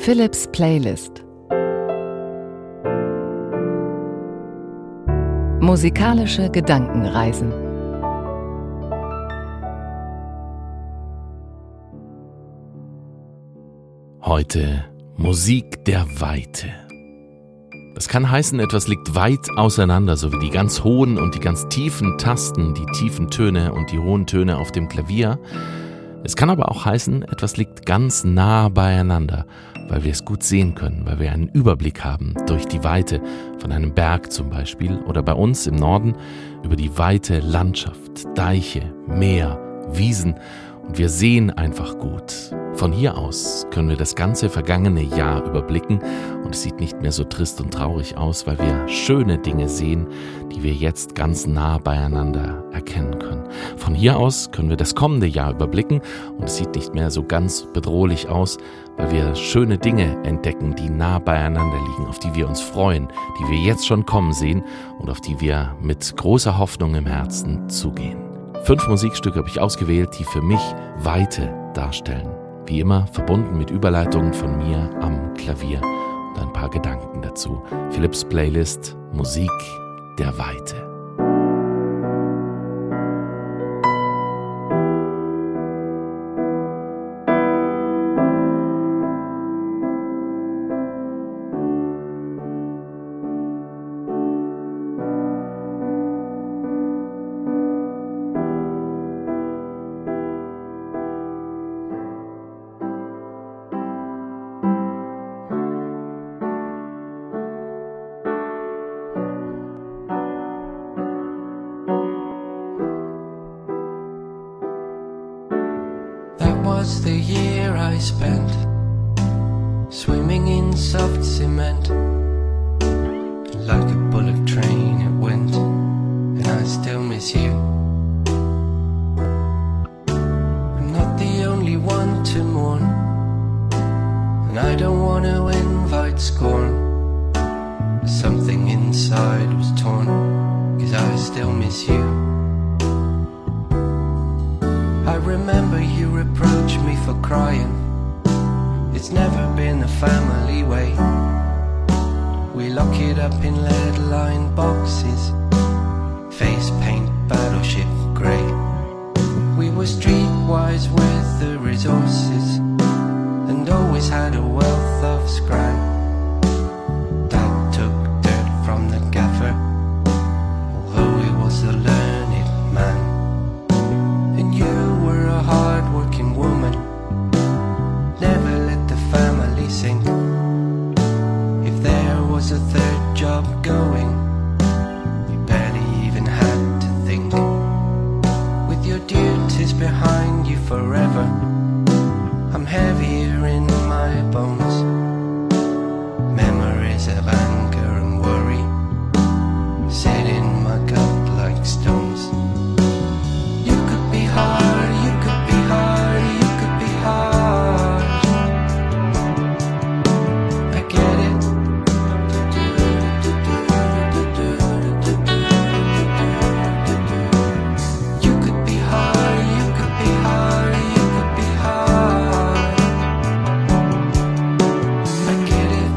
Philips Playlist. Musikalische Gedankenreisen. Heute Musik der Weite. Das kann heißen, etwas liegt weit auseinander, so wie die ganz hohen und die ganz tiefen Tasten, die tiefen Töne und die hohen Töne auf dem Klavier. Es kann aber auch heißen, etwas liegt ganz nah beieinander, weil wir es gut sehen können, weil wir einen Überblick haben durch die Weite von einem Berg zum Beispiel oder bei uns im Norden über die weite Landschaft, Deiche, Meer, Wiesen und wir sehen einfach gut. Von hier aus können wir das ganze vergangene Jahr überblicken und es sieht nicht mehr so trist und traurig aus, weil wir schöne Dinge sehen, die wir jetzt ganz nah beieinander erkennen können. Von hier aus können wir das kommende Jahr überblicken und es sieht nicht mehr so ganz bedrohlich aus, weil wir schöne Dinge entdecken, die nah beieinander liegen, auf die wir uns freuen, die wir jetzt schon kommen sehen und auf die wir mit großer Hoffnung im Herzen zugehen. 5 Musikstücke habe ich ausgewählt, die für mich Weite darstellen. Wie immer verbunden mit Überleitungen von mir am Klavier und ein paar Gedanken dazu. Philips Playlist Musik der Weite. Was the year I spent swimming in soft cement. Like a bullet train it went, and I still miss you. I'm not the only one to mourn, and I don't want to invite scorn. Something inside was torn, 'cause I still miss you. I remember you reproached me for crying. It's never been a family way. We lock it up in lead-lined boxes, face paint, battleship grey. We were streetwise with the resources, and always had a wealth of scrap. Dad took dirt from the gaffer, although he was a learned man. And you were a hard-working woman, never let the family sink. If there was a third job going, you barely even had to think. With your duties behind you forever, I'm heavier in my bones. Memories of anger and worry sit in my gut like stones. You could be hard, you could be hard, you could be hard. I get it. You could be hard, you could be hard, you could be hard. I get it.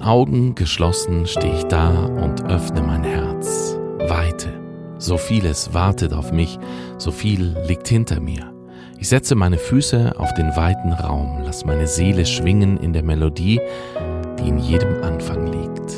Augen geschlossen stehe ich da und öffne mein Herz. Weite. So vieles wartet auf mich, so viel liegt hinter mir. Ich setze meine Füße auf den weiten Raum, lass meine Seele schwingen in der Melodie, die in jedem Anfang liegt.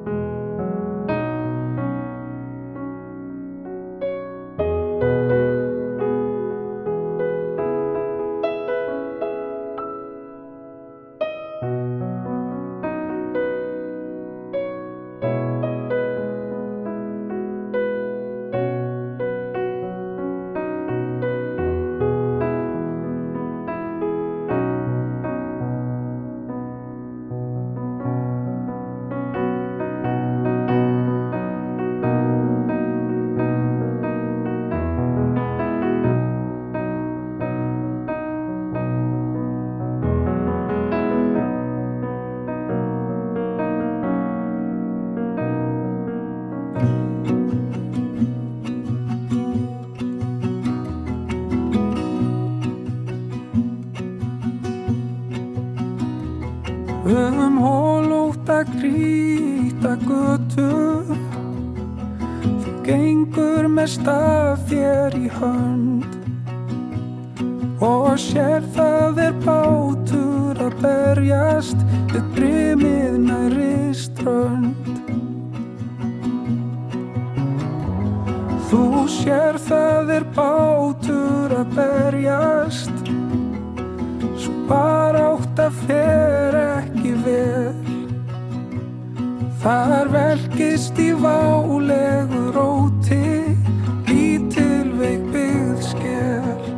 Holótta hvíta götu þú gengur með staf þér í hönd og sér það bátur að berjast við brimið nærri strönd. Þú sér það bátur að berjast svo barátta fer ekki vel. Þar velkist í válegu róti lítil veik byggð sker.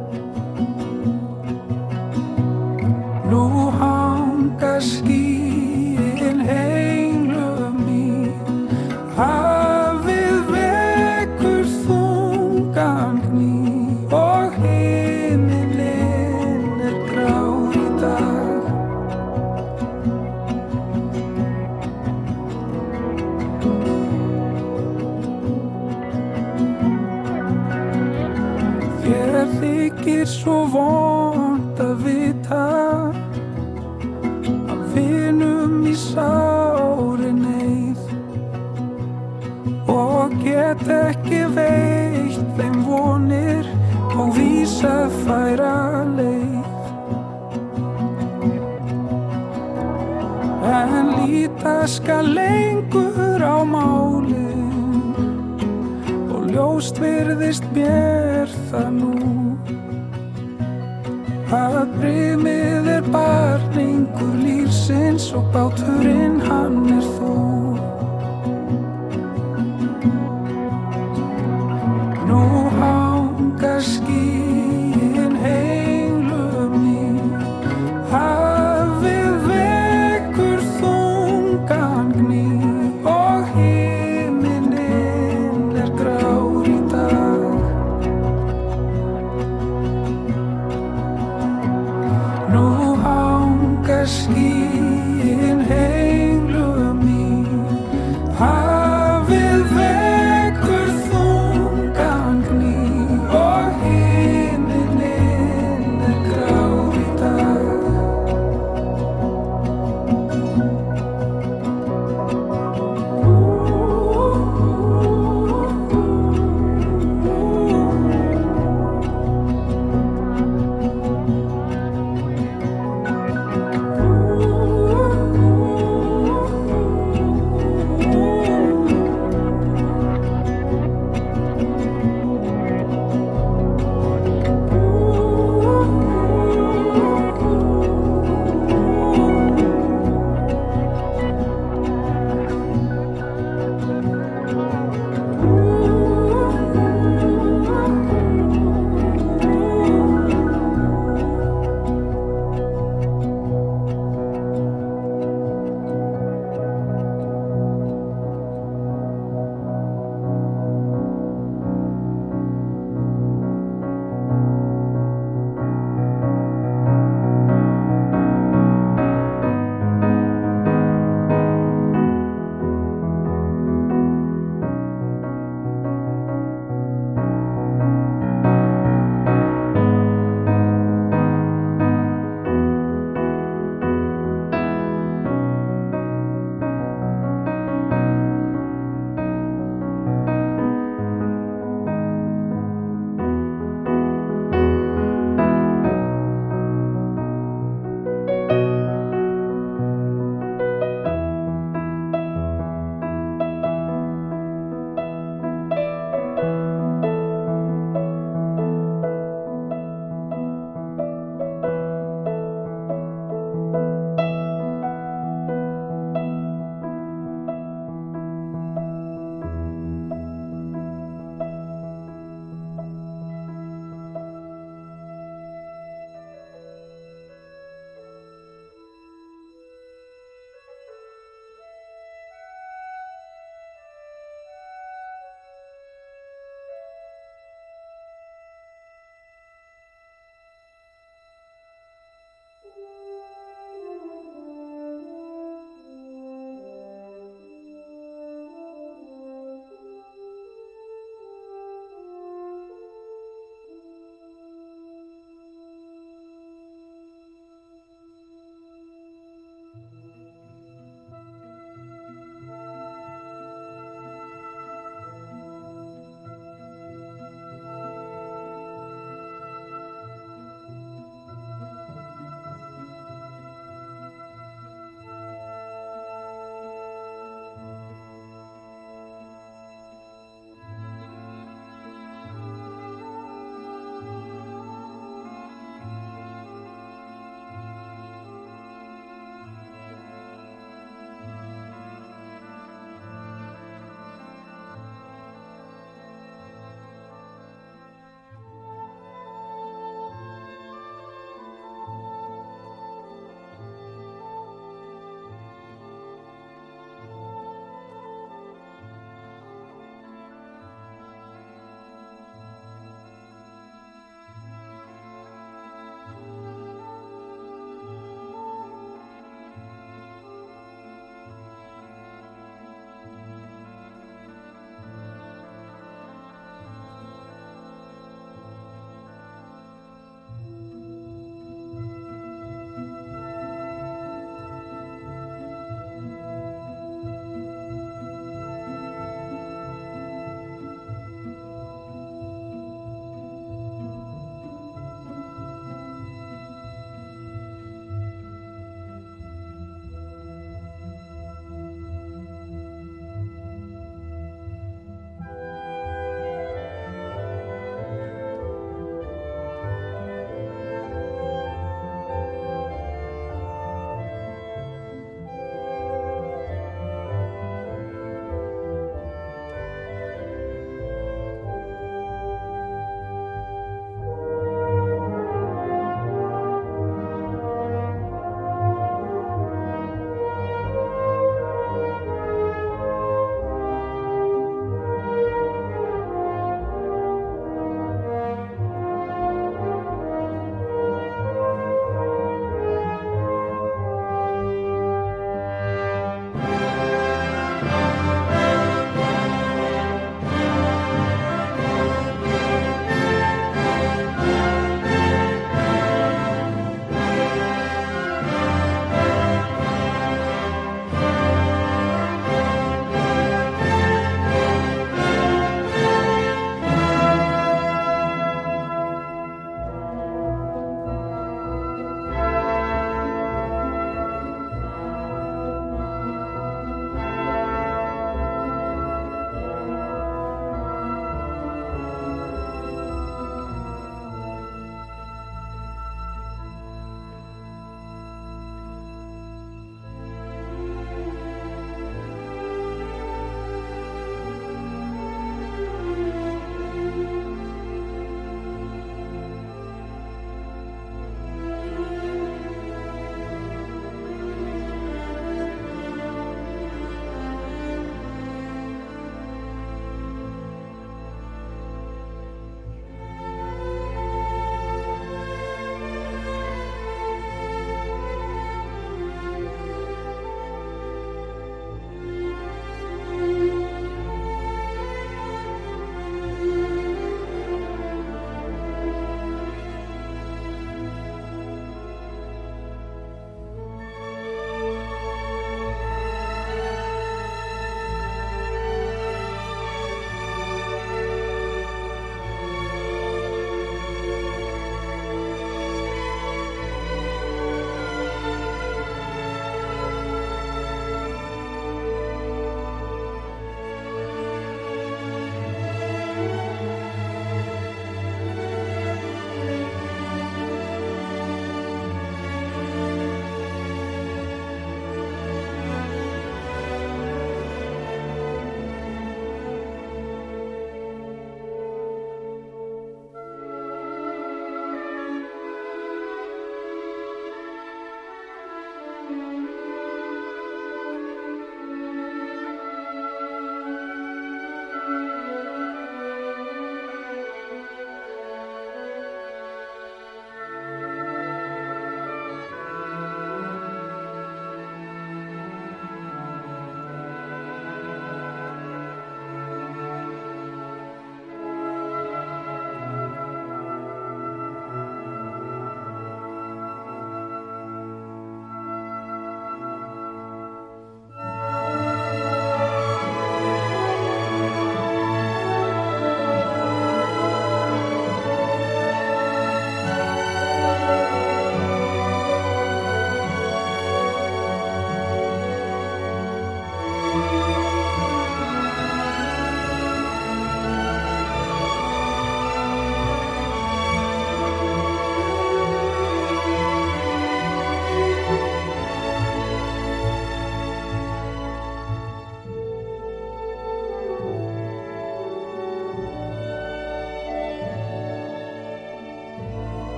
Nú hanga skýin heilum í hafið vekur þungan gný og himinn grár í dag. Þér þykir svo vont að vita að vinum í sári neyð og get ekki veitt þeim vonir og vísað færa leið. En líta skal lengur á málin og ljóst virðist mér það nú að brimið barningur lífsins og báturinn hann þú. Nú hanga skýin heilum í hafið vekur þungan gný og himinn grár í dag. Nú hanga skýin heilum í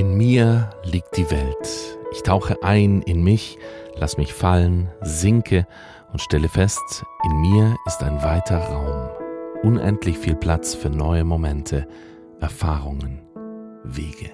In mir liegt die Welt. Ich tauche ein in mich, lass mich fallen, sinke und stelle fest, in mir ist ein weiter Raum. Unendlich viel Platz für neue Momente, Erfahrungen, Wege.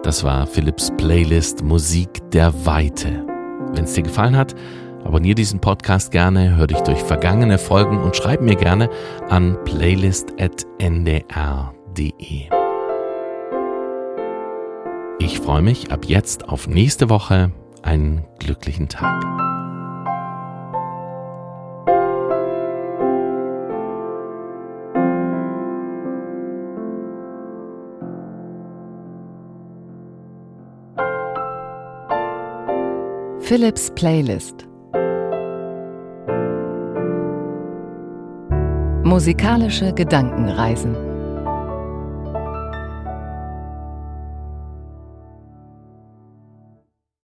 Das war Philipps Playlist Musik der Weite. Wenn es dir gefallen hat, abonniere diesen Podcast gerne, hör dich durch vergangene Folgen und schreib mir gerne an playlist@ndr.de. Ich freue mich ab jetzt auf nächste Woche. Einen glücklichen Tag. Philipps Playlist. Musikalische Gedankenreisen.